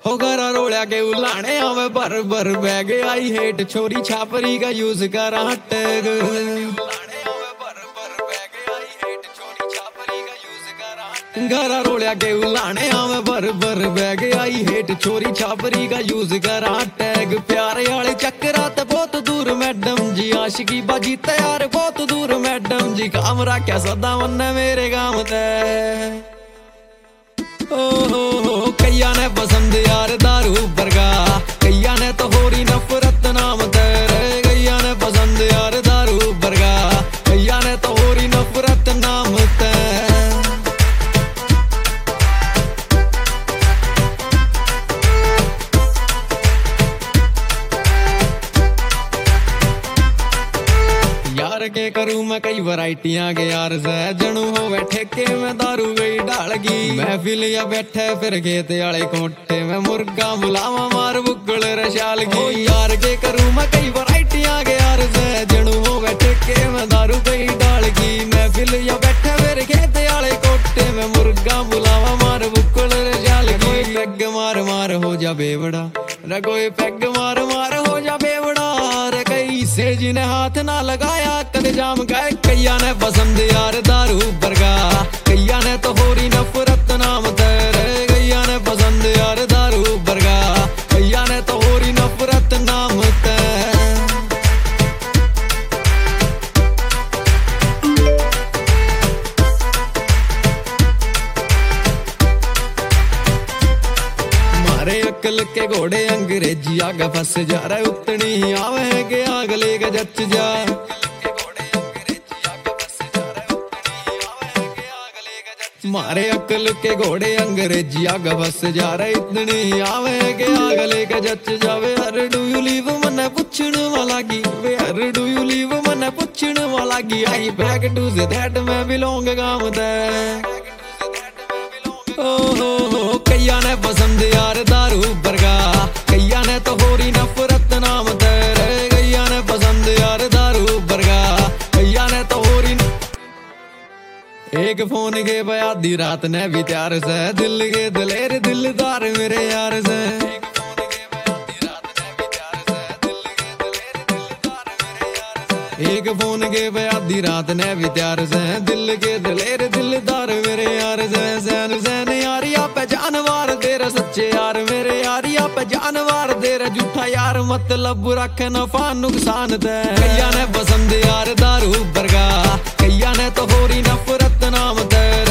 हो घरा रोलिया के उलाने आवे भर भर बैग आई हेट छोरी छापरी का यूज करा टैग घरा रोलिया के उलाने आवे भर भर बैग आई हेट छोरी छापरी का यूज करा टैग प्यारे वाले चक्करा ते बहुत दूर मैडम जी आशिकी बाजी तैयार बहुत दूर मैडम जी काम रखा सदा मन मेरे गांव ते ओ कैया ने पसंद यार दारू बरगा कैया ने तो होरी नफरत नाम तेरे कैया ने पसंद यार दारू बरगा कैया ने तो होरी नफरत नाम तेरे यार के करूं मैं कई वैरायटियां के यार से जनू हो बैठे के मैं दारू गई डालगी महफिल या बैठे फिर खेत वाले कोठे में मुर्गा बुलावा मार बुकल रशालगी यार के करूं मैं कई वैरायटियां के यार से जनू हो बैठे के मैं दारू गई डालगी महफिल या बैठे फिर खेत वाले कोठे में मुर्गा बुलावा मार बुकल रशालगी पैग मार मार हो जा बेवड़ा रे कोई पैग मार मार हो जा बेवड़ा रे कई से जिन्हें हाथ ना लगाया कदे जाम गए कैया ने पसंद यार दारू बरगा कैया ने तो होरी नफरत नाम तेरे कैया ने पसंद यार दारू बरगा कैया ने तो होरी नफरत नाम तेरे मारे अकल के घोड़े अंग्रेजी आगे फंस जा रहे उतनी आवे के अगले का जच जा मारे अकल के घोड़े अंग्रेजी आगे बस जा रहे इतनी आवे के अगले के जच जावे हर डू यू लीव मने पूछण वालागी वे हर डू यू लीव मने पूछण वालागी आई बैक टू दैट मैं बिलोंग गांव दे ओ कैया ने पसंद यार दारू बरगा कैया ने तो होरी नफरत नाम तेरे कैया ने पसंद यार दारू बरगा कैया ने तो होरी एक फोन के बयादी रात ने भी त्यार से दिल के दिलेर दिलदार मेरे यार से एक फोन के बयादी रात ने भी त्यार से दिल के दिलेर दिलदार मेरे यार से सैन सैन यारिया पे जानवर तेरा सच्चे यार मेरे यारिया पे जानवर तेरा झूठा यार मतलब रख नफा नुकसान दे कैया ने पसंद यार दारू बरगा कैया ने तो होरी नफरत नाम तेरे